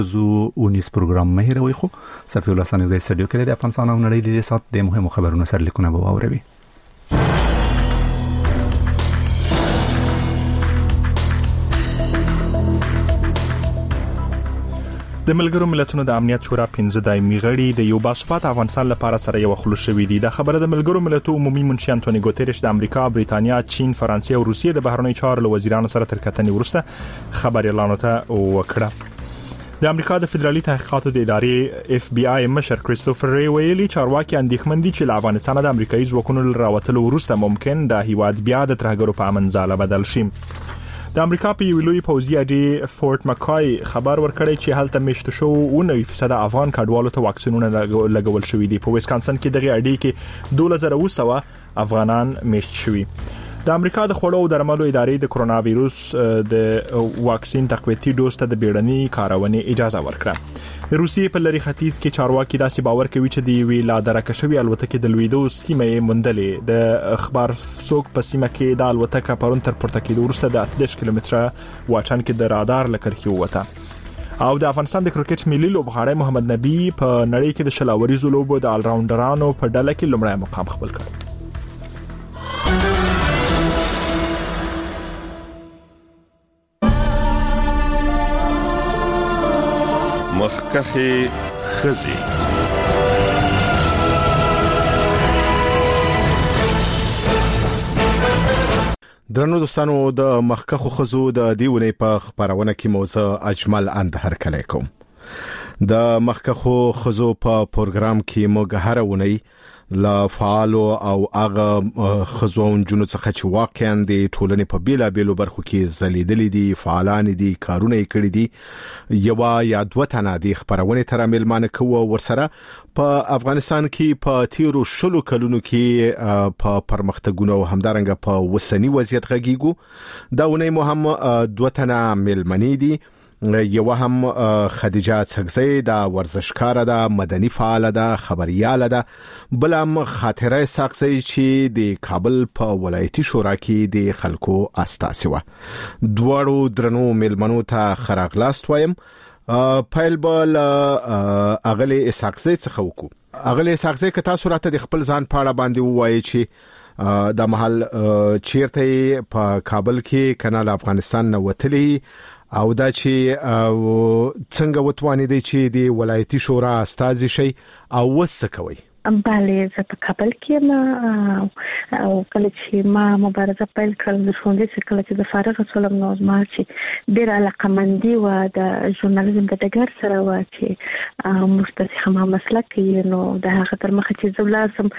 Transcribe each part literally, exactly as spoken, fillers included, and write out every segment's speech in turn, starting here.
زو اونیس پروګرام مې هروي خو صفي الله ستانه زې سټډیو کې د افغانستان او نړۍ د سات د مهمو خبرونو سره لیکونه به واوروي. د ملګرو ملتونو د امنیت شورا پنځه دایمي غړي د یو باثبات افغانستان لپاره سره یو خلوص شوي دي. د خبره د ملګرو ملتونو عمومي منشي انټونی ګوتریش د امریکا، بریتانیا، چین، فرانسې او روسیې د بهرنی چارو له وزیرانو سره تر کتنې وروسته خبر اعلان وکړ. د امریکا د فدرالي تحقیقاتو د ادارې اف بی آی مشر کریستوفر ری ویلي چارواکي اندېښمن دي چې له افغانستان د امریکایي ځواکونو راوتلو وروسته ممکن د هیواد بیا د ترهګرو په امن ځاله بدل شي. د امریکا په یو لوی پوځي اډې فورت مکای خبر ورکړی چې هلته میشته شو او نوي فیصد افغان کډوالو ته واکسینونه لګول شوي دي. په ویسکانسن کې دغه اډې کې دوه هزار او سوه افغانان میشت شوي. د امریکا د خوړو او درملو ادارې د کرونا وایروس د واکسین تقویتي ډوز ته د بیړني کارونې اجازه ورکړه. د روسیې په لری ختیځ کې چارواکي داسې باور کوي چې د وی لا درکه شوی الوتکې د لویدو سیمه مندلې د اخبار څوک په سیمه کې د الوتکه پرون تر پورته کېدو وروسته د اتلس کیلومتره واټن کې د رادار لکرخي وته. او د افغانستان د کرکټ ملي لوبغاړی محمد نبی په نړۍ کې د شلاوري لوبو د آل راونډرانو په ډله کې لومړی مقام خپل کړ. مخکخي خزي درنو دوستانو د مخکخو خزو د دیونه په خبرونه کې موضوع اجمل اندهر کلی کوم. د مخکخو خزو په پروګرام کې موږ هر ونی لا فعالو او هغه خزون جنو څخه چې واقعا د ټولنې په بیلا بیلو برخو کې زلیدلې دي، فعالان دي، کارونه یې کړی دي. یو یا دوه تنه د خبرونه تر ملمانه کوو ورسره په افغانستان کې په تیرو شلو کلونو کې په پرمختګونو او همدارنګه په وسنی وضعیت غږیږو. دا ونی مو هم دوه تنه ملمنې دي. یو هم خدیجه څګزی دا ورزشکار ده، مدني فعال ده، خبريال ده. بل هم خاطره ساقزی چې د کابل په ولایتي شورا کې د خلکو استاسي و. دوړو درنو ملمنو ته خراغلاست وایم. پایل بل اغلی ساقزی څخه وکړو. اغلی ساقزی که تاسو راته د خپل ځان پاړه باندې وایي چې د محل چیرته په کابل کې کنال افغانستان نو وتلی او دا چې څنګه وتوانې دی چې د ولایتي شورا استازي شي او وسه کوي. بله زه په کابل کې ما او کله چې ما مبارزه پیل کړل د ژوندۍ چې کله چې د فارغ شولم نو ما چې ډېر علاقمندي و د ژورنالیزم د ډګر سره و چې مستسیحه مسلک کې نو د هغه تر مخه چې زولاسم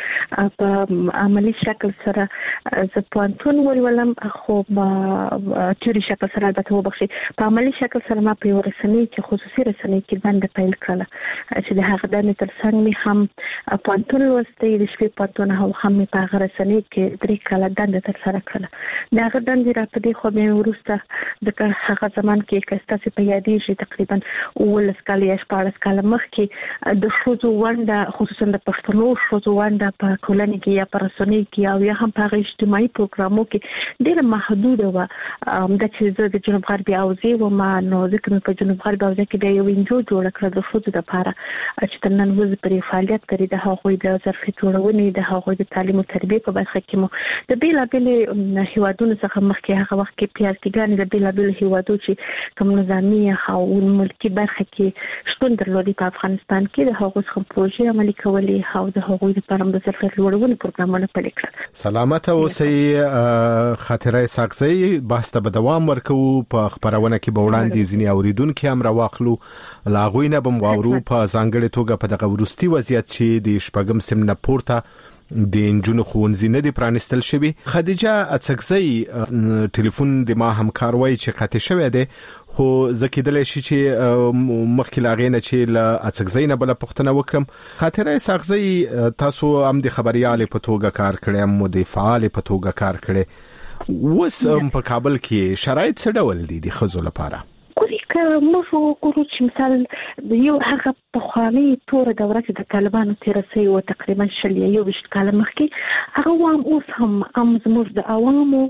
په عملی شکل سره ز پوانتون ولولم خو په تیوري شکل سره البته وبخشي په عملی شکل سره ما په ورسنی کې خصوصي رسنۍ کې باندې پیل کړل چې د هغه د تر څنګ می هم پانتون لوستې د شپې پانتون هو هم په غرسنی کې درې کاله دنده تر سره کړل. دا غدن دی را په دې خو به ورسته د هغه زمان کې کستاسي په یادې شي تقریبا ولس کال یا شپږ کال مخکې د شوزو ونده خصوصا د پښتنو شوزو ونده په کولنی کې یا پر رسنی کې او یا هم په اجتماعي پروګرامو کې ډېر محدود و. د چې د جنوب غربي اوزي و ما نو ځکه په جنوب غربي اوزي کې د یو انجو جوړ کړل د شوزو لپاره چې تنن وز پرې فعالیت کړی د هغوی د ظرفیت جوړونې د هغوی د تعلیم او تربیه په برخه کې مو د بیلا بیل هیوادونو څخه مخکې هغه وخت کې پیارتګان د بیلا بیل هیوادو چې کوم نظامی او ملکی برخه کې شتون درلودي په افغانستان کې د هغوی څخه پروژې عملي کولې او د هغوی لپاره د ظرفیت جوړونې پروګرامونه پلي کړل. سلامت اوسئ. خاطره ساقزی بحث ته دوام ورکو په خبرونه کې به وړاندې ځینې اوریدونکو هم راوخلو لاغوی نه بم واورو په ځانګړي توګه په دغه ورستي وضعیت چې د شپږم سم نه پورته د انجونو خونځي نه دی پرانستل شوی. خدیجه څګزی ټلیفون د ما همکار وای چې قطع شوی دی خو زکیدل شي چې مخکې لاغینه چې ل څګزی نه بل پښتنه وکم. خاطره څګزی تاسو هم د خبريال په توګه کار کړی، مو د فعال په توګه کار کړی. وس په کابل کې شرایط څه ډول دي د خزو لپاره؟ که موږ وګورو چې مثال یو هغه په خواني تور دوره کې د طالبانو تیرسي او تقریبا شل یو وشت کال مخکې هغه وام اوس هم هم زموږ د عوامو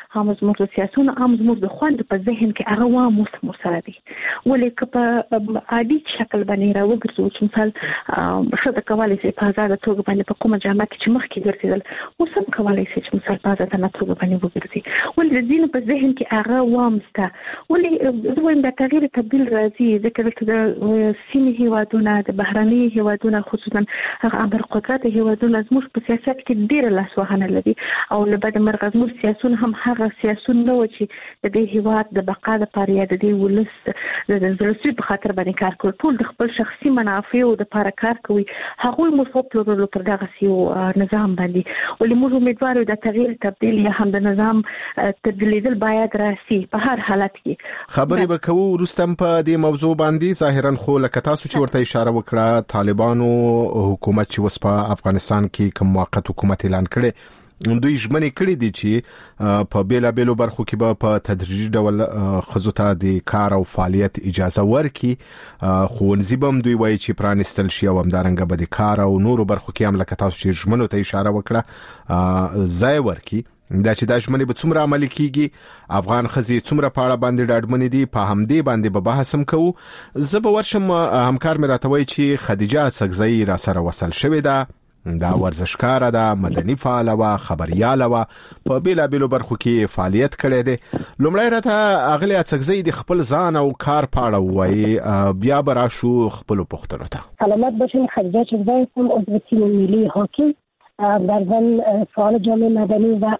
هم زموږ د سیاسيونو هم زموږ د خوند په ذهن کې هغه وام مو سره دي ولې که په عادي شکل باندې راوګرځو چې مثال شته کولای شي په آزاد توګه باندې په کومه جامه کې چې مخ کې ګرځیدل اوس هم کولای شي چې مثال په آزاد توګه باندې وګرځي ولې د دین په ذهن کې هغه وام سته ولې زه وایم د تغییر تبدیل راځي ځکه چې د سیمې هیوادونه د بهرني هیوادونه خصوصا هغه امر قدرت هیوادونه زموږ په سیاست کې ډېر لاسوهنه لري او له بعد مرغ زموږ سیاسون هم هغه سیاسون نه و چې د دې هیواد د بقا لپاره یا د دې ولس د زلزلې په خاطر باندې کار کوي ټول د خپل شخصي منافع او د لپاره کار کوي هغه مفوض پر دغه سیو نظام باندې ولې موږ امیدوار یو د تغییر تبدیل یا هم د نظام تبدیلیدل باید راسي په هر حالت کې خبرې به کوو وروسته په دې موضوع باندې ظاهرا خو لکه تاسو چې ورته اشاره وکړه طالبانو حکومت چې وس په افغانستان کې کوم موقت حکومت اعلان کړي دوی ژمنې کړې دي چې په بیلا بیلو برخو کې به په تدریجي ډول خزو ته د کار او فعالیت اجازه ورکړي خو نزيبم دوی وایي چې پرانستل شي او همدارنګه به د کار او نورو برخو کې هم لکه تاسو چې ژمنو ته اشاره وکړه ځای ورکړي دا چې د ژمنې به څومره عملي کیږي افغان خزي څومره پاړه باندې ډاډمنې دي په همدې باندې به بحث هم کوو زه به ورشم همکار مې راته وایي چې خدیجه څګزی را سره وصل شوې ده دا ورزشکار ده مدني فعال و خبريال و په بیلا بیلو برخو کې فعالیت کړی دی لومړی راته اغلی څګزی د خپل ځان او کار پاړه وایي بیا به راشو خپل پوښتنو ته سلامت باشین خدیجه څګزی هم عضو تیم ملی هاکی در ضمن فعال جامعه مدنی و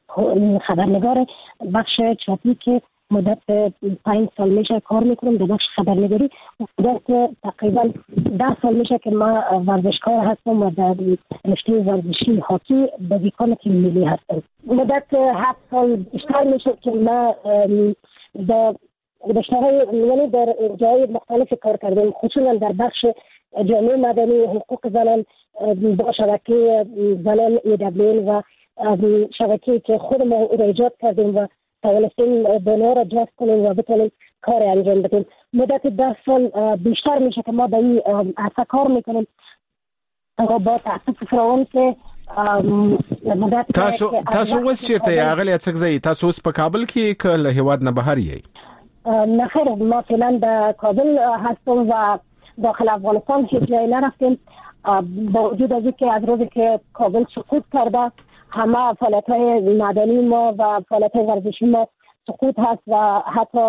خبرنگار بخش چاپی که مدت پنج سال میشه کار میکنم در بخش خبرنگاری مدت تقریبا ده سال میشه که ما ورزشکار هستم و در رشته ورزشی هاکی بازیکن تیم ملی هستم مدت هفت سال بیشتر میشه که ما در رشته‌های یعنی در جای مختلف کار کردیم خصوصا در بخش جامعه مدنی حقوق زنان با شبکه زنان ای دبلیو و شبکه‌ای که خودمون ایجاد کردیم و توانستیم دنیا را جذب کنیم و بتونیم کار انجام بدیم مدت ده سال بیشتر میشه که ما به این عرصه کار میکنیم با تاسف فراوان که تاسو تاسو اوس چیرته اغلی څګزی تاسو اوس په کابل کې که له هیواد نه بهر یې نه خیر ما فعلا در کابل هستم و داخل افغانستان هیچ جایی نرفتیم با وجود از اینکه از روزی که کابل سقوط کرده همه فعالیت‌های مدنی ما و فعالیت‌های ورزشی ما سقوط هست و حتی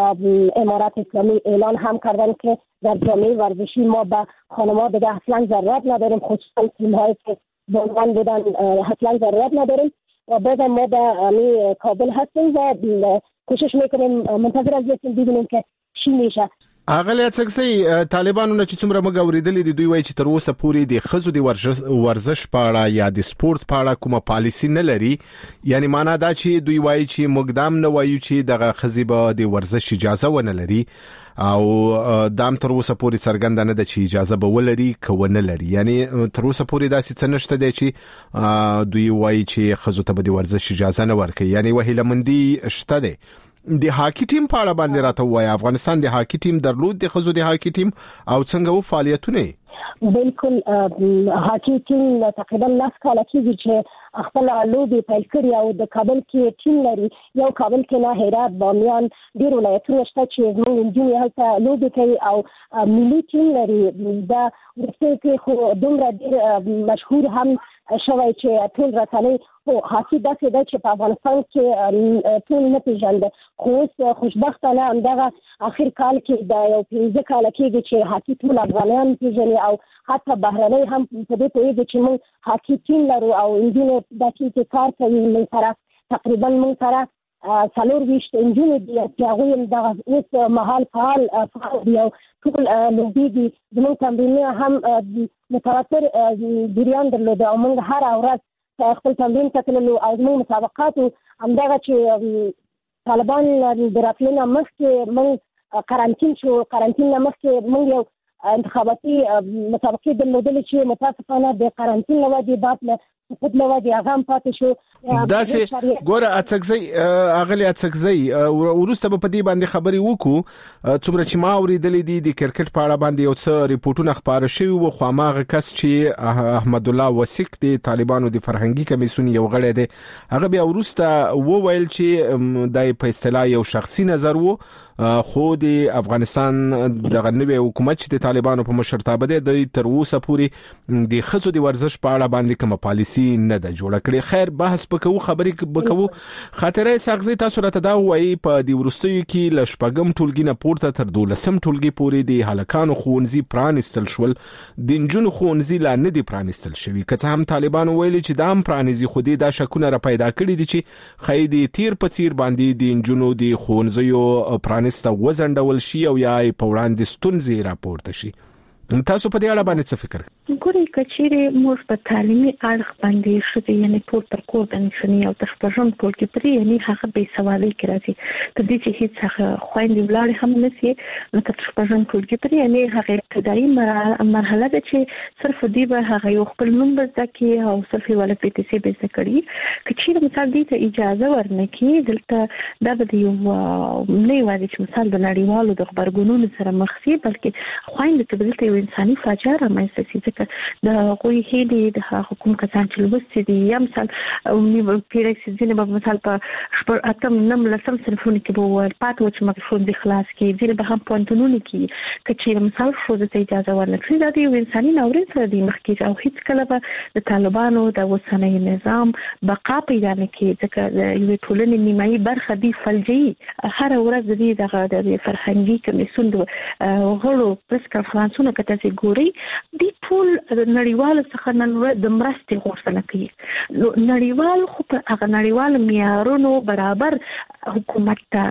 امارات اسلامی اعلان هم کردن که در جامعه ورزشی ما به خانم‌ها دیگه اصلا ضرورت نداریم خصوصا تیم‌هایی که به عنوان بودن اصلا ضرورت نداریم و بعد ما در کابل هستیم و کوشش میکنیم منتظر از هستیم ببینیم که چی میشه اغلی څګزی طالبانو نه چې څومره موږ اوریدلې دي دوی وایي چې تر اوسه پورې د خزو د ورزش پاړه یا د سپورت پاړه کومه پالیسی نه لري یعنی معنا دا چې دوی وایي چې موږ دام نه وایو چې دغه خزي به د ورزش اجازه ونه لري او دام تر اوسه پورې څرګنده نه ده چې اجازه به ولري که ونه لري یعنی تر اوسه پورې داسې څه نشته دی چې دوی وایي چې خزو ته به د ورزش اجازه نه ورکوي یعنی وهیلمندي شته دی د هاکی ټیم په اړه باندې راته وایي افغانستان د هاکی ټیم درلود د خزو د هاکی ټیم او څنګه و فعالیتونه بالکل هاکی ټیم تقریبا لاس کاله کېږي چې خپل لوبي پیل کړی او د کابل کې ټیم لري یو کابل کې نه هرات بامیان ډیر ولایتونه شته چې موږ انجینر هلته لوبي کوي او ملي ټیم لري دا ورته کې خو دومره ډیر مشهور هم شوی چې ټول رسنۍ او هاکی داسې ده چې په افغانستان کې ټول نه پیژنده خو اوس خوشبختانه همدغه اخر کال کې د یو پنځه کال کېږي چې هاکی ټول افغانان پیژني او حتی بهرنۍ هم په دې پوهېږي چې موږ هاکی ټیم لرو او انجینر دا چې کار کوي موږ سره تقریبا موږ سره څلور ویشت انجینر دي چې هغوی همدغه اوس مهال فعال فعال دي او ټول لوبې دي زموږ تمرینونه هم متواتر جریان درلوده او موږ هره ورځ خپل تمرین ته تللو او زموږ مسابقاتو همدغه چې طالبان د راتلو نه مخکې موږ قرنطین شو قرنطین نه مخکې موږ یو انتخاباتي مسابقې درلودلې چې متاسفانه د قرنطین له وجې بعد له په دغه دی هغه پاتې شو. دا سه ګوره اڅکزي اغلی اڅکزي ورسته په دې باندې خبري وکړو څومره چې ما اوریدلې دي د کرکټ په اړه باندې یو څه ریپورتونه خبره شوی و خو ماغه کس چې احمد الله وسیق د طالبانو د فرهنګي کمیسیون یو غړی دی هغه بیا ورسته وویل چې د په اصطلاح یو شخصي نظر وو خو د افغانستان د غنوي حکومت چې د طالبانو په مشرتابه ده د تر اوسه پورې د خزو د ورزش په اړه باندې کومه پالیسی نه ده جوړه کړې. خیر بحث وکړو خبرې وکړو. خاطره ساغزي تاسو راته دا وایي په د ورستیو کې لشپګم ټولګي نه پورته تر دولسم ټولګي پورې د هلکانو خونځي پرانستل شول د نجونو خونځي لا نه دي پرانستل شوی که هم طالبانو ویلي چې دا هم پرانیزي خو دې دا شکونه را پیدا کړی دي چې خېدي تیر په تیر باندې د نجونو د خونځيو پرانستل ست وزندول شي او یا په وړاندې ستونزې راپورته شي. تاسو په دې اړه باندې څه فکر کوئ؟ ګورئ کچېره موږ په تعلیمي اړخ باندې شته یعنی ټول پر کور باندې شنی او تر پرځم ټول کې پرې یعنی هغه به سوالي کوي ته دې چې هیڅ هغه خويندې ولاړ هم نشي نو تر پرځم ټول کې پرې یعنی هغه ابتدایي مرحله ده چې صرف دې به هغه یو خپل نوم بزکي او صرف ولا پی ټي سي به ذکرې کچېره مثال دې ته اجازه ورنکې دلته دا به یو نه وایي چې مثال د نړیوالو د خبرګونونو سره مخ شي بلکې خويندې ته دلته انساني فاجعه رامنځته شي ځکه د غوي هېدي د حکومت کسان چې لوستي دي یا مثال او پیرکس ځینې به مثال په شپږ اتم نم لسم صنفونو کې به پات و چې مګفون د خلاص کې ځینې به هم پونتونونو کې کچې مثال خو د اجازه ورنکړي دا د انساني ناورین سره د مخکې او هیڅ کله به د طالبانو د وسنۍ نظام بقا پیدا نه کوي ځکه یو ټولنې نیمایي برخه دی فلجي هر ورځ د دغه د فرهنګي کمیسیون غړو پرس کانفرنسونه کته چې ګوري د ټول نړیوالو څخه نن د مرستې غوښتنه کوي. نړیوال خو په هغه نړیوال معیارونو برابر حکومت ته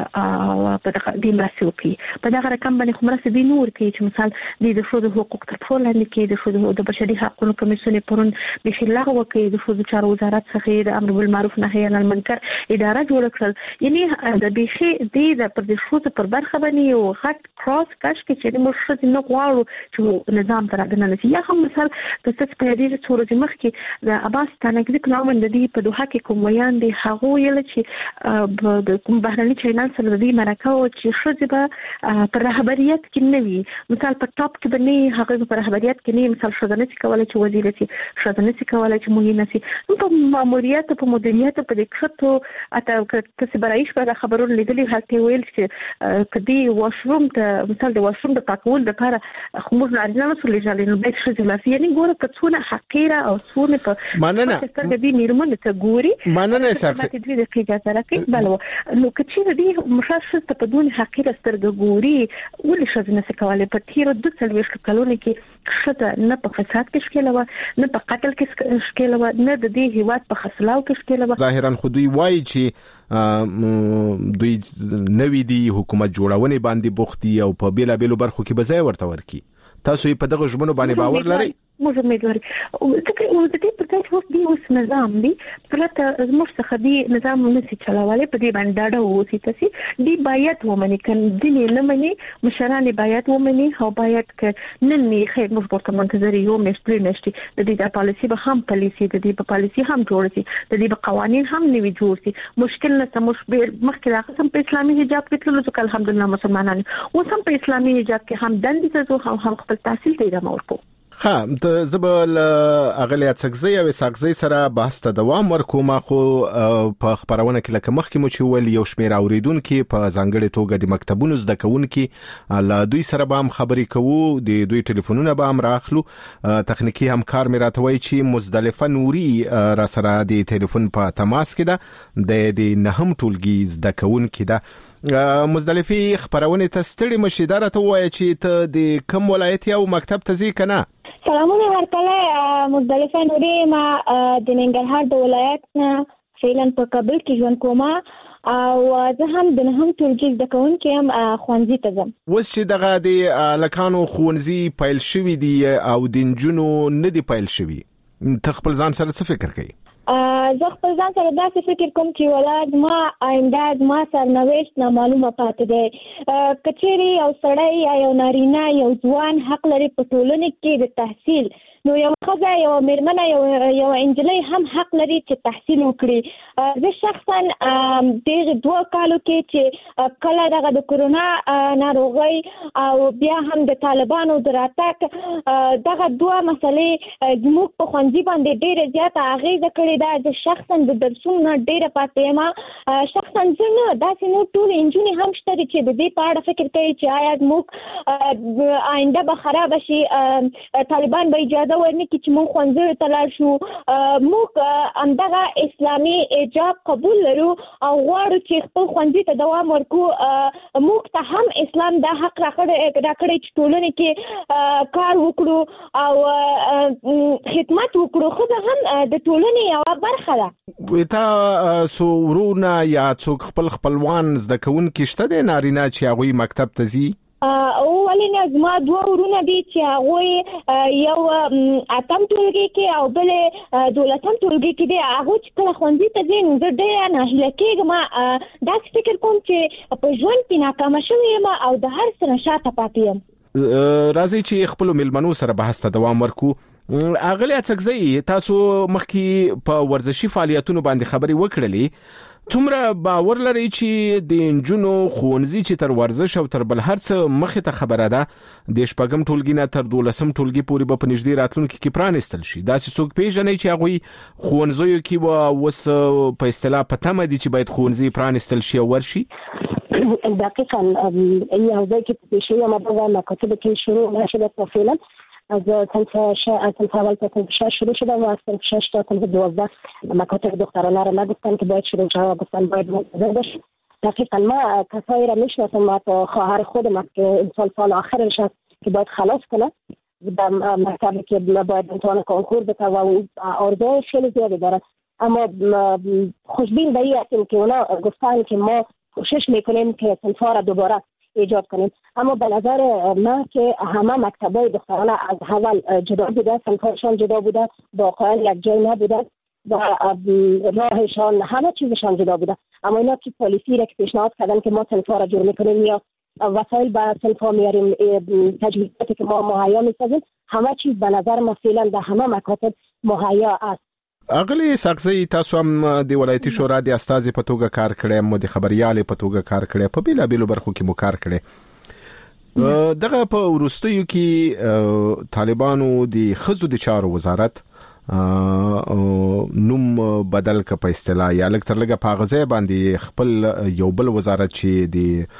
په دغه د مرستې کوي په دغه رقم باندې مرستې دی نور کوي چې مثال د شذو حقوق تر ټولو لاندې کې د شذو د بشري حقوقو کمیسیون پرون د شلغه وکي د شذو چارو وزارت څخه د امر بالمعروف نهي عن المنکر اداره جوړ کړل یعنی د بيخي د پر د شذو پر برخه باندې یو غټ کراس کاش کې چې موږ شذو نه غواړو چې نظام تر دننه نشي یا هم مثال د څه په دې صورت مخ کې د عباس تانګ د نوم د دې په دوه کې کوم ویان دي هغه یل چې د کوم بهرني چینل سره د دې مرکه او چې شذ به پر رهبریت کې نه وي مثال په ټاپ کې باندې هغه پر رهبریت کې نه مثال شذ نه کولای چې وزیر شي شذ نه کولای چې مهم نشي په ماموریت په مدیریت په دې خطو اته کسب رئیس په خبرو لیدلې هڅه ویل چې کدي واشروم ته مثال د واشروم د پاکول لپاره خمور لري نه مسولې ځلې نو به څه ځلافي یعنی ګوره کڅونه حقیره او څونه په مننه څنګه دې میرمن ته ګوري مننه ساکس چې دې د کېږي سره کې بل نو کچې دې مشخص ته په دون حقیره سترګ ګوري ولې شذ نه سکواله په تیر د څلويش کلونو کې شته نه په فساد کې شکل و نه په قتل کې شکل و نه د دې هیواد په خسلاو کې شکل و ظاهرا خو دوی وایي چې دوی نوې دی حکومت جوړونه باندې بوختي او په بیلا بیلو برخو کې بځای ورته ورکی تاسو په دغه ژمنو باندې باور لرئ؟ موږ امیدوار او د دې په تاسو وخت دی اوس نظام دی پرته زموږ څخه دی نظام نشي چلاواله په دې باندې ډاډه اوسې تاسو دی باید ومني کله دې نه مني مشران باید ومني او باید ک نن نه خیر موږ ورته منتظر یو مشتري نشي د دې د پالیسي به هم پالیسي د دې په پالیسي هم جوړ شي د دې په قوانين هم نوي جوړ شي مشکل نه سموش مخکې راغسم په اسلامي حجاب کې تللو ځکه الحمدلله مسلمانان او سم په اسلامي حجاب کې هم دندې ته زو هم خپل تحصیل ته ادامه ورکو. ها د زبل اغلیات سګزي او سګزي سره بحث ته دوام ورکوم خو په خبرونه کې لکه مخکې مو چې ول یو شمیر اوریدونکو په ځانګړي توګه د مکتبونو زده کوونکو لا دوی سره به هم خبرې کوو د دوی ټلیفونونه به هم راخلو تخنیکی همکار مې راتوي چې مزدلفه نوري را سره د ټلیفون په تماس کې ده د د نهم ټولګي زده کوونکو ده مزدلفي خبرونه ته ستړي مشیدار ته وایي چې ته د کوم ولایت یو مکتب ته ځې کنه سلامونه هرکله مزدلفه نوري ما د ننګرهار د ولایت نه فعلا په کابل کې ژوند کوم او زه هم د نهم ټولګي زده کوونکې یم ښوونځي ته ځم. اوس چې دغه د لکانو ښوونځي پیل شوي دي او د نجونو نه دي پیل شوي ته خپل ځان سره څه فکر کوي؟ زه خپل ځان سره داسې فکر کوم چې ولاد ما آینده ما سرنوشت نامعلومه پاتې دی که چیرې یو سړی یا یو نارینه یو ځوان حق لري په ټولنه کې د تحصیل نو یو خزه یو میرمنه یو یو انجلۍ هم حق لري چې تحصیل وکړي. زه شخصا د دوه کالو کې چې کله دغه د کورونا ناروغي او بیا هم د طالبانو د راتګ دغه دوه مسلې زموږ په ښوونځي باندې ډېره زیاته اغېزه کړې ده. زه شخصا د درسونو ډېره پاتې یم. شخصا زه نه داسې نور ټول انجونې هم شته چې د دې په اړه فکر کوي چې آیا موږ آینده به خراب شي، طالبان به اجازه ورنکړي چې موږ ښوونځیو ته لاړ شو. موږ همدغه اسلامي حجاب قبول لرو او غواړو چې خپل ښوونځي ته دوام ورکړو. موږ ته هم اسلام دا حق راکړی چې ټولنې کې کار وکړو او خدمت وکړو. ښځه هم د ټولنې یوه برخه ده. تا سورونه یا څوک خپل خپلوان زده کوونکي شته دي نارینه چې هغوی مکتب ته ځي؟ او ولې زما دوه ورونه دي چې هغوی یو اتم ټولګي کې او بل دولسم ټولګي کې دي. هغوی چې کله ښوونځي ته ځي نو زه ډېره ناهیله کېږم. داسې فکر کوم چې په ژوند کې ناکامه شوې یم او د هر څه نه شاته پاتې یم. راځئ چې خپلو مېلمنو سره بحث ته دوام ورکو. اغلی اڅکزی تاسو مخکې په ورزشي فعالیتونو باندې خبرې وکړلې. څومره باور لري چې د انجونو ښوونځي چې تر ورزش او تر بل هر څه مخې ته خبره ده د شپږم ټولګي نه تر دولسم ټولګي پورې به په نږدې راتلونکي کې پرانیستل شي؟ داسې څوک پیژنئ چې هغوی ښوونځیو کې به اوس په اصطلاح په تمه دي چې باید ښوونځي پرانیستل شي او ورشي؟ دقیقاً یو ځای کې په پیشوي مدغه مکاتب کې شروع نشده تفصیلا از صنف صنف اول تا صنف شش شروع شده و از صنف شش تا صنف دوازده مکاتب دخترانه را نگفتن که باید شروع شود، گفتن باید منتظر باشید. دقیقا ما کسایی را میشناسم، ما تا خواهر خودم است که این سال سال آخرش است که باید خلاص کنه در مکتبی که باید امتحان کنکور بده و آرزوی خیلی زیادی دارد. اما خوشبین به این هستیم که اونا گفتن که ما کوشش میکنیم که صنف‌ها را دوباره ایجاد کنیم. اما به نظر من که همه مکتبای دخترانه از اول جدا بوده، صنف‌هاشان جدا بوده، واقعا یک جای نبوده و راهشان همه چیزشان جدا بوده. اما اینا که پالیسی را که پیشنهاد کردن که ما صنف‌ها را جور میکنیم یا وسایل به صنف‌ها میاریم، تجهیزاتی که ما مهیا میسازیم، همه چیز به نظر من فعلا در همه مکاتب مهیا است. اغلی ساقزی تاسو هم د ولایتي شورا د استازي په توګه کار کړی، مو د خبريالې په توګه کار کړی، په بیلا بیلو برخو کې مو کار کړی. دغه په وروستیو کې طالبانو د خزو د چارو وزارت نوم بدل ک په اصطلاح یا لکه تر لګه په غزه باندې خپل یو بل وزارت چې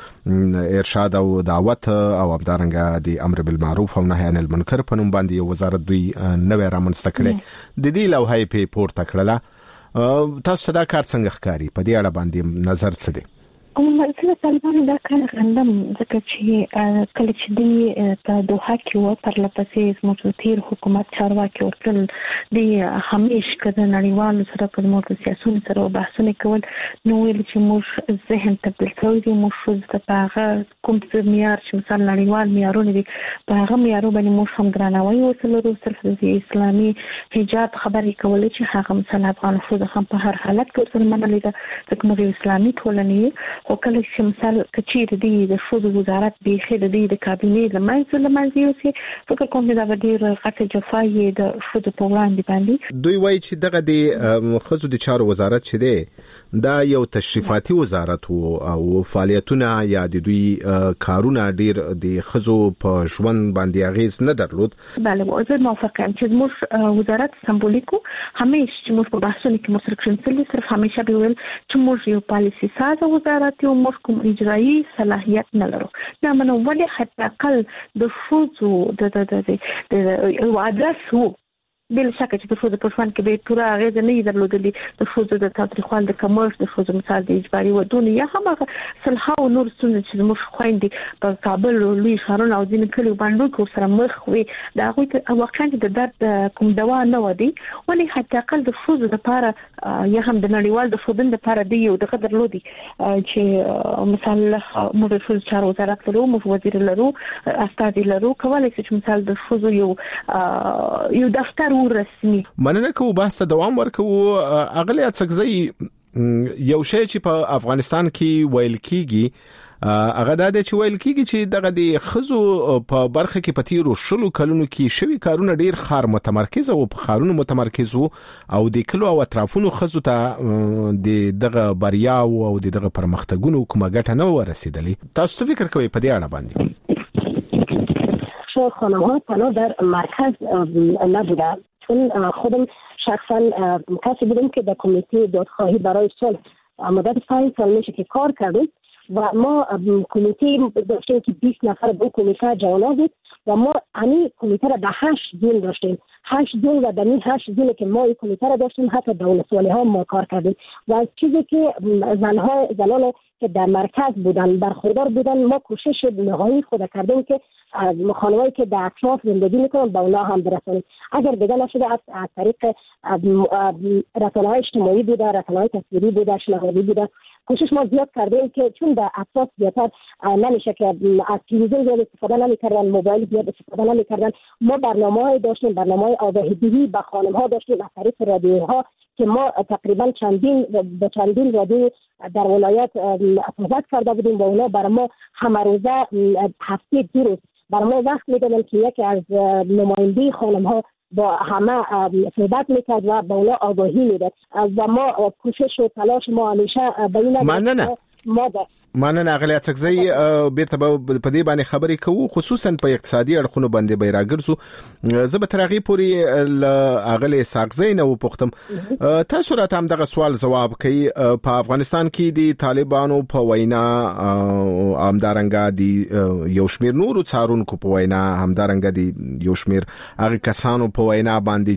د ارشاد او دعوت او همدارنګه د امر بالمعروف او نهي عن المنکر په نوم باندې وزارت دوی نوې رامنځته کړي. د دې لوحې په پورته کړله. تاسو دا کار څنګه ښکاري؟ په دې اړه باندې نظر څه دی؟ مثلا طالبانو دا کار غندم ځکه چې کله چې دی په دوحه کې و پرلپسې زموږ تیر حکومت چارواکي ورتل دی همیش کده نړیوالو سره په موږ سیاسي سره بحثونه کول، نو ویل چې موږ ذهن تبدیل کوي، موږ د هغه کوم څه معیار چې مثلا نړیوال معیارونه دي په هغه معیارو باندې موږ هم درناوی وسلو. صرف د اسلامي حجاب خبرې کولې چې هغه مثلا افغان ښځه هم په هر حالت کې ورسره منلې ده ځکه موږ اسلامي ټولنې او کله چې مثال کچیر دی د شوز وزارت به خیر دی د کابینې لمنځه لمنځه یوسي، فکر کوم دا به ډیر غټه جفای د شوز په وړاندې باندې. دوی وایي چې دغه د خزو د چارو وزارت چې دی دا یو تشریفاتي وزارت او فعالیتونه یا د دوی کارونه ډیر د خزو په ژوند باندې اغیز نه درلود. بله زه موافق یم چې موږ وزارت سمبولیکو همیشه چې موږ په بحثونو کې مو سره کنسل صرف همیشه به ویل چې موږ یو پالیسی ساز وزارت یو موږ کوم اجرایی صلاحیت نه لرو. دا منو ولې حتی اقل د فوزو د د د یو ادرس وو بل شک چې د فوز په فن کې به پورا غیز نه درلودلی، د فوز د تاریخوال د کمرش د فوز مثال د اجباري ودونه یا هم صلح او نور څه چې موږ خويندې په کابل او لوی ښارونو او ځینې کلیو باندې کو سره مخ وي دا غوښته واقعا د درد کوم دوا نه ودی، ولې حتی اقل د فوز لپاره یا هم د نړیوال د فودن لپاره دی یو د قدر لودي چې مثال موږ فوز چار وزارت لرو، موږ وزیر لرو، استاد لرو، کولای شي چې مثال د فوز یو یو دفتر رسمي. مننه کوم بحث دوام ورکو. اغلی اڅکزی یو شی چې په افغانستان کې ویل کیږي هغه د چې ویل کیږي چې دغه د خزو په برخه کې پتیرو شلو کلونو کې شوی کارونه ډیر خار متمرکز او په خارونو متمرکز وو او د کلو او اطرافونو خزو ته د دغه بریا او د دغه پرمختګونو کومه ګټه نه ورسېدلې. تاسو څه فکر کوئ په دې اړه باندې؟ خانم‌ها تنها در مرکز نبوده، چون خودم شخصا کسی بودم که در کمیته دادخواهی برای صلح مدت پنج سال میشه که کار کردیم و ما کمیته داشتیم که بیست نفر به کمیته جوانان بود و ما همین کمیته را در هشت زون داشتیم. هشت زون و در این هشت زونی که ما این کمیته را داشتیم حتی دولت‌والی ها ما کار کردیم و از چیزی که زنها زنان که در مرکز بودن برخوردار بودن ما کوشش نهایی خود کردیم که از خانمایی که در اطراف زندگی میکنن به اونا هم برسونیم. اگر دیگه نشده از طریق رسانه‌های اجتماعی بوده، رسانه‌های تصویری بوده، شنوایی بوده، کوشش ما زیاد کردیم که چون در اطراف زیادتر نمیشه که از تلویزیون زیاد استفاده نمیکردن، موبایل زیاد استفاده نمیکردن، ما برنامه‌های داشتیم، برنامه‌های آگاهی‌دهی به خانم‌ها داشتیم از طریق رادیوها که ما تقریبا چندین به چندین رادیو در ولایت صحبت کرده بودیم با اونا. برای ما همه روزه هفته دو روز برای ما وقت میدادن که یکی از نماینده خانم‌ها با همه صحبت میکرد و با اونا آگاهی میداد و ما کوشش و تلاش ما همیشه به این مننه مننه اغلی اڅکزی بیرته په دې باندې خبرې کوو، خصوصا په اقتصادي اړخونو باندې به راګرځو. زه به تر هغې پورې اغلی ساقزی نه وپوښتم، تاسو راته همدغه سوال ځواب کوي. په افغانستان کې د طالبانو په وینا همدارنګه د یو شمېر نورو څارونکو په وینا همدارنګه د یو شمېر هغه کسانو په وینا باندې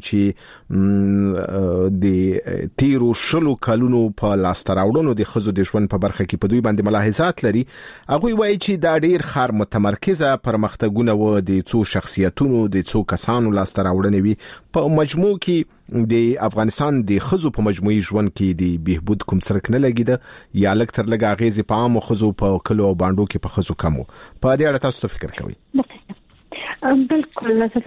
چې د تیرو شلو کلونو په لاسته راوړنو د ښځو د ژوند په برخه کې په دوی باندې ملاحظات لري. هغه وایي چې دا ډیر خار متمرکزه پرمختګونه و د څو شخصیتونو د څو کسانو لاسته راوړنې وي. په مجموع کې د افغانستان د ښځو په مجموعي ژوند کې د بهبود کوم څرک نه لګیده یا لږ تر لږه اغېزې په عامو ښځو په کلو او بانډو کې په ښځو کم و. په دې اړه تاسو څه فکر کوئ؟ بالکل زه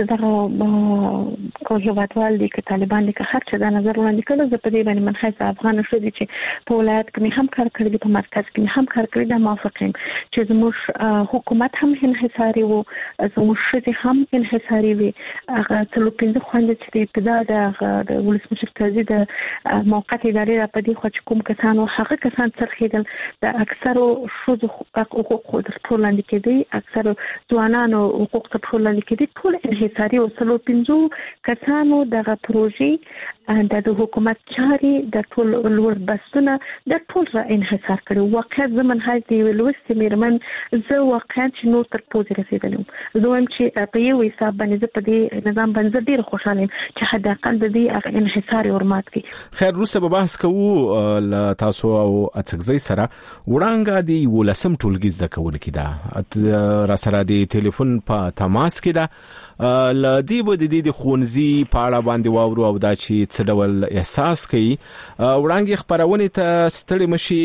دغه کوجواتوال دي که طالبان دي که هر څه د نظر وړاندې کړل، زه په دې باندې منحیث افغان ښځې چې په ولایت کې هم کار کړی دي، په مرکز کې هم کار کړی دی، موافق یم چې زموږ حکومت هم انحصاري و، زموږ ښځې هم انحصاري وي. هغه څلور پنځه خویندې چې د ابتدا د ولسمشر قاضي د موقت ادارې را په دې خوا چې کوم کسان و هغه کسان څرخېدل د اکثرو ښځو حقوق تر پښو لاندې کېدی، اکثرو ځوانانو حقوق تر پښو لاندې کېدی، ټول انحصاري او څلور پنځو کسانو دغه پروژې د حکومت چارې د ټول لوړ بستونه د ټول را انحصار کړي. واقعیت زمن هاي دی ولوستي میرمن زه واقعیت چې نور تر پوزې رسیدلم. زه وایم چې په یو حساب باندې زه په دې نظام باندې ډیر خوشاله یم چې حد اقل د دې انحصار ورمات کړي. خیر روسه به بحث کوو ل تاسو او اڅکزی سره. وړاندې دی ولسم ټولګي زده کوونکې ده را سره د ټلیفون په تماس کې ده. ل دې به د دې خونځي پاړه باندې واورو او دا چې څه ډول احساس کوي. وړاندې خبرونه ته ستړي مشي.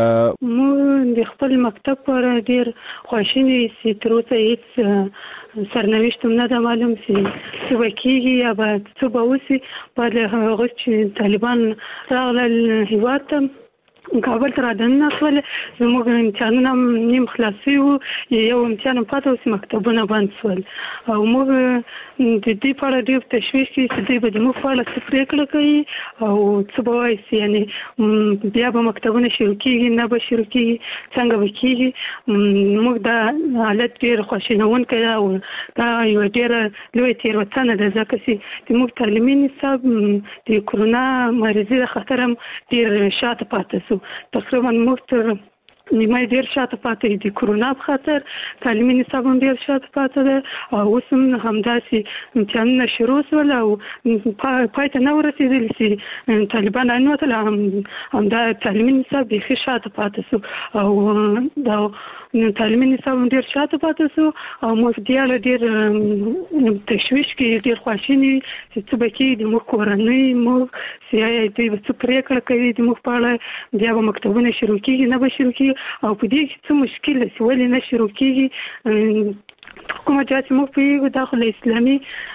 مو د خپل مکتب پر ډیر خوشینې سي تر اوسه هیڅ سرنوشت نه ده معلوم سي څه وکیږي یا به څه به وسي. په هغه چې طالبان راغلل هیواد ته کابل ته رادننه شول، زموږ امتحانونه نیم خلاصي وو، یو امتحان پاتې و چې مکتبونه بند شول او موږ د دې په اړه ډېر تشویش کې چې دوی به د موږ په اړه څه پرېکړه کوي او څه به وایي چې یعنې بیا به مکتبونه شروع کېږي نه به شروع کېږي، څنګه به کېږي. موږ دا حالت ډېر خواشینونکی ده او دا یوه ډېره لویه تېروتنه ده ځکه چې د موږ تعلیمي نصاب د کرونا مریضي د خطر هم ډېر شاته پاتې شو. تقریبا موږ تر نیمه ډېر شاته پاتې دي کرونا په خاطر، تعلیمي نصاب هم ډېر شاته پاتې ده او اوس هم همداسې امتحانونه شروع شول او پای ته نه ورسېدلي چې طالبان رانوتل، همدا تعلیمي نصاب بیخي شاته پاتې شو او دا تعلیمي نصاب هم ډېر شاته پاتې شو او موږ دې اړه ډېر تشویش کې ډېر خواشیني چې څه به کېږي د موږ کورنۍ موږ چې دوی به څه پرېکړه کوي د موږ په اړه، بیا به مکتبونه شروع کېږي نه به شروع کېږي او په دې کې څه مشکل ده چې ولې نه شروع کېږي. کومه چې موږ په داخله اسلامي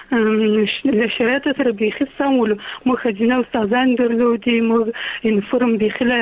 شریعت سره به خصم ول مو خزینه استادان درلودي مو انفورم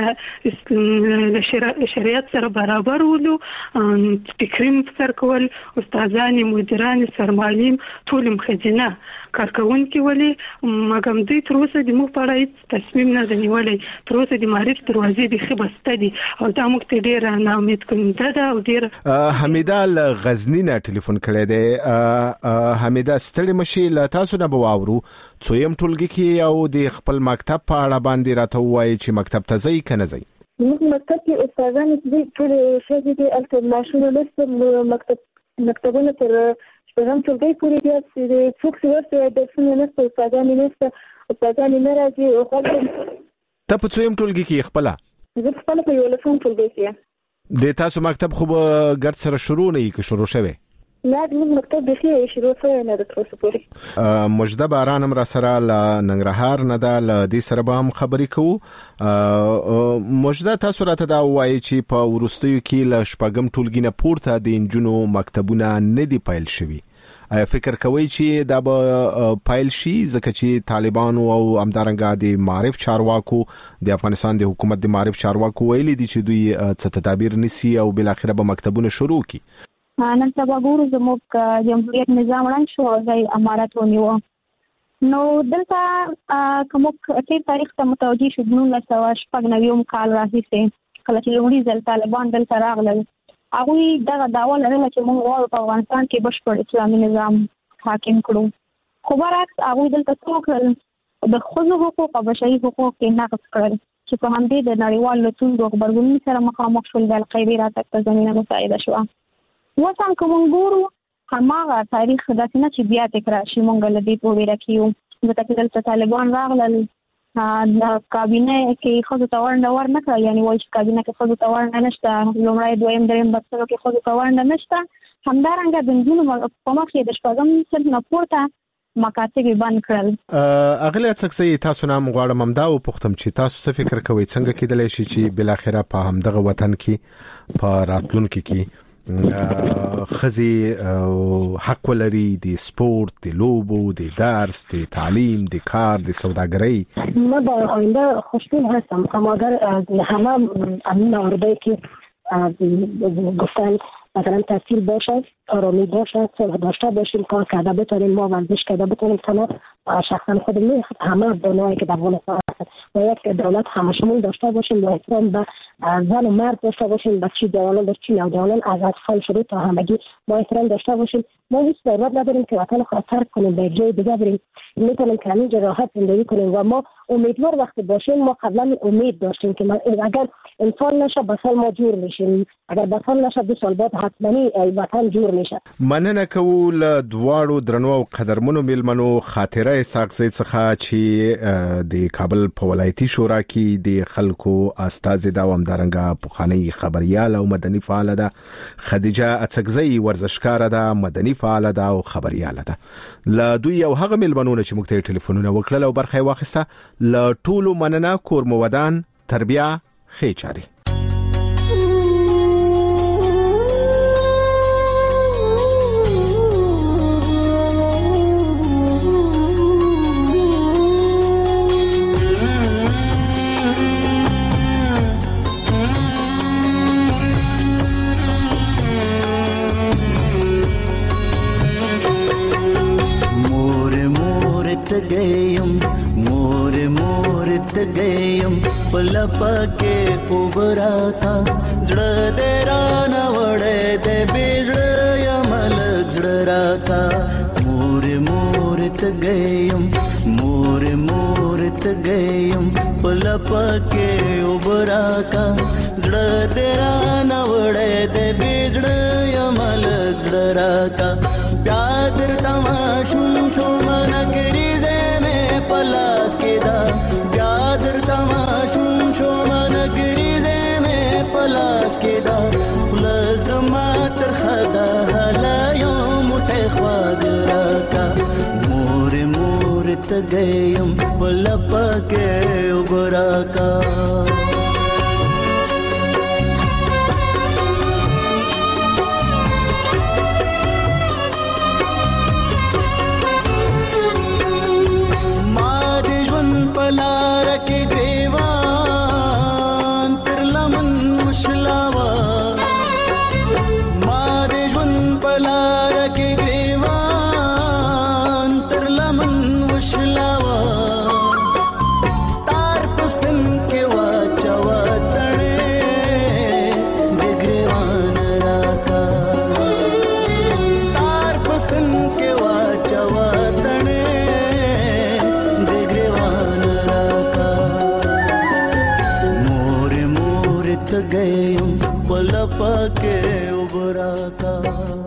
به شریعت سره برابر ولو فکریم سره کول استادان مدیران سرمالیم ټول خزینه کارکونکي ولي مګم دوی تر اوسه د مو په اړه تصمیم نه دی نیولې تر اوسه د معرفت دروازې د خبرسته دي او دا موږ ته ډیر نه امید کوم دا او ډیر حمیده غزنی نه ټلیفون کړی دی حمیده ستړي مشي له تاسو نه بواورو څویم ټولګي کې او د خپل مکتب په اړه باندې راته وایي چې مکتب ته ځي کنه ځي موږ مکتب کې استادان دې ټول شې دې الته ماشوم له مکتب مکتبونه تر شپږم ټولګي پورې دي چې څوک څه د څه نه استادان نه استادان نه راځي او خپل ته په څویم ټولګي کې خپل زه خپل په یو لسم ټولګي کې د تاسو مکتب خو ګرد سره شروع نه کی شروع شوه نه د مکتب به شي شروع شوه نه د تاسو پورې مجده بارانم را سره ل ننګرهار نه د دې سره به هم خبرې کوو مجده تاسو راته دا وایي چې په ورستیو کې ل شپږم ټولګي نه پورته د انجونو مکتبونه نه دی پایل شوی آیا فکر کوي چې دا به پایل شي ځکه چې طالبانو او امدارنګا د معرف چارواکو د افغانستان د حکومت د معرف چارواکو ویلي دي چې دوی څه تدابیر نیسي او بل اخره به مکتبونه شروع کی نن سبا ګورو زموږ جمهوریت نظام ړنګ شو او ځای امارات ونیو نو دلته کوم چې تاریخ ته متوجي شو نو له سوا شپږ نویم کال راځي کله چې لومړي ځل طالبان دلته راغلل هغه دغه داوا لرله چې موږ غواړو په افغانستان کې بشپړ اسلامي نظام حاکم کړو خو برعکس هغه دلته څوک د ښځو حقوق او بشري حقوق کې نقض کړل چې په همدې د نړیوال له ستونزو غبرګون سره مخامخ شول د القاعده راتګ ته زمینه مساعده شوه اوس هم که موږ ګورو هماغه تاریخ داسې نه چې بیا تکرار شي موږ له دې په ویره کې یو ځکه چې دلته طالبان راغلل د کابینه کې خود تورن ور نه کړ یعنی وایي چې کابینه کې خود تورن نشته لومړی دویم دریم بسلو کې خود تورن نشته همدارنګه د نجونو په مخ کې د شپږم صنف نه پورته مکاتب بند کړل اغله څنګه تاسو نه مغواړم ممدا او پختم چې تاسو څه فکر کوئ څنګه کېدلی شي چې بل اخره په همدغه وطن کې په راتلونکو کې خزي حق ولري د سپورت د لوبو د درس د تعلیم د کار د سوداګرۍ ما با آینده خوشبین هستم اما اگر همه امین آرده که گفتن مثلا تحصیل باشد آرامی باشد صلح داشته باشیم کار کرده بتونیم ما ورزش کرده بتونیم تنها شخصا خودم همه بنایی که در افغانستان هست باید که دولت همه شمول داشته باشیم و احترام به زن و مرد داشته باشیم بچه جوانان بچه نوجوانان از اطفال شروع تا همگی ما احترام داشته باشیم ما هیچ ضرورت نداریم که وطن خود ترک کنیم به جای دیگه بریم میتونیم که همینجا راحت زندگی کنیم و ما امیدوار وقتی باشیم ما قبلا امید داشتیم که اگر انسان نشه به سال ما جور میشیم اگر به سال نشه دو سال بعد حتما وطن جور میشه مننه کول دواړو درنو او قدرمنو ملمنو خاطره ساقزي څخه چې د کابل په ولایتي شورا کې د خلکو استاذ داوم دارنګه پوخانی خبريال او مدني فعال ده خدیجه اڅکزي ورزشکار ده مدني فعال ده او خبريال ده لا دوی یو هغه ملمنونه چې موږ ته ټلیفونونه وکړل او برخه واخیسته لا ټولو مننه کور مودان تربیه خېچاري پلپکه کوبراتا زړه دې را نوړې دې بيزړه یمل زړه راتا مور مور ته گیم مور مور ته گیم پلپکه کوبراتا زړه دې را نوړې دې بيزړه یمل زړه راتا پیادر تماشوم شو من کری زې مې پلاس کې دا پیادر تماشوم شو من کری زې مې پلاس کې دا خلاص ما تر خدا هلا یو مټه خواږ راکا مور مور ته گیم پلپکه وګراکا کې وبراتا